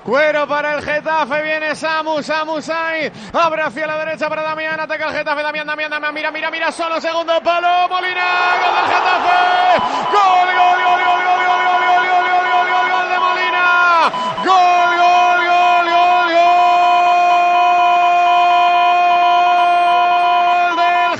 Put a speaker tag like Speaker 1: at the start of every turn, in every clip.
Speaker 1: Cuero para el Getafe, viene Samu Sainz, abre hacia la derecha para Damián, ataca el Getafe, Damián, mira, solo, segundo palo, Molina, gol del Getafe, gol de Molina, gol del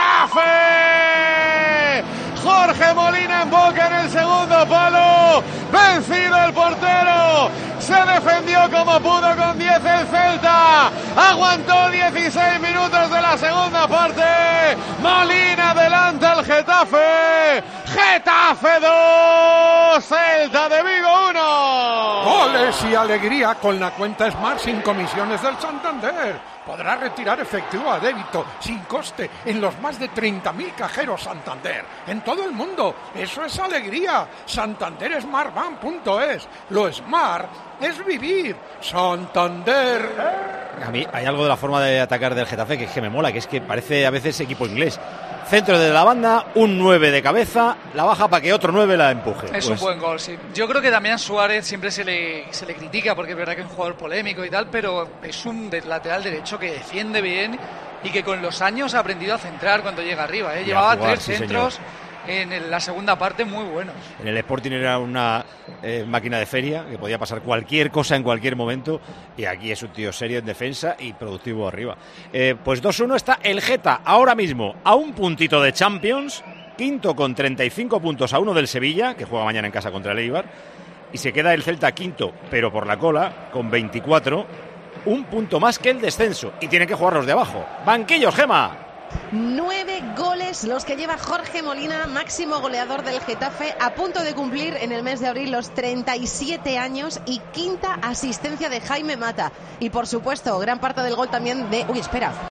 Speaker 1: Getafe, Jorge Molina emboca en el segundo palo, vencido el portero. Se defendió como pudo con 10 el Celta. Aguantó 16 minutos de la segunda parte. Molina adelanta al Getafe. Getafe 2, Celta de Vigo 1.
Speaker 2: Goles y alegría con la cuenta Smart sin comisiones del Santander. Podrá retirar efectivo a débito sin coste en los más de 30.000 cajeros Santander en todo el mundo. Eso es alegría. SantanderSmartBank.es. Lo smart es vivir. Santander.
Speaker 3: A mí hay algo de la forma de atacar del Getafe que es que me mola, que es que parece a veces equipo inglés. Centro de la banda, un 9 de cabeza, la baja para que otro 9 la empuje.
Speaker 4: Es un buen gol, sí. Yo creo que Damián Suárez siempre se le critica porque es verdad que es un jugador polémico y tal, pero es un lateral derecho que defiende bien y que con los años ha aprendido a centrar cuando llega arriba. Llevaba jugar, 3 centros en la segunda parte muy buenos. En
Speaker 3: el Sporting era una máquina de feria, que podía pasar cualquier cosa en cualquier momento, y aquí es un tío serio en defensa y productivo arriba. Pues 2-1 está el Geta, ahora mismo a un puntito de Champions, quinto con 35 puntos a 1 del Sevilla, que juega mañana en casa contra el Eibar, y se queda el Celta quinto, pero por la cola, con 24, un punto más que el descenso, y tienen que jugar los de abajo. Banquillos, Gema.
Speaker 5: 9 goles los que lleva Jorge Molina, máximo goleador del Getafe, a punto de cumplir en el mes de abril los 37 años y quinta asistencia de Jaime Mata. Y por supuesto, gran parte del gol también de... Uy, espera.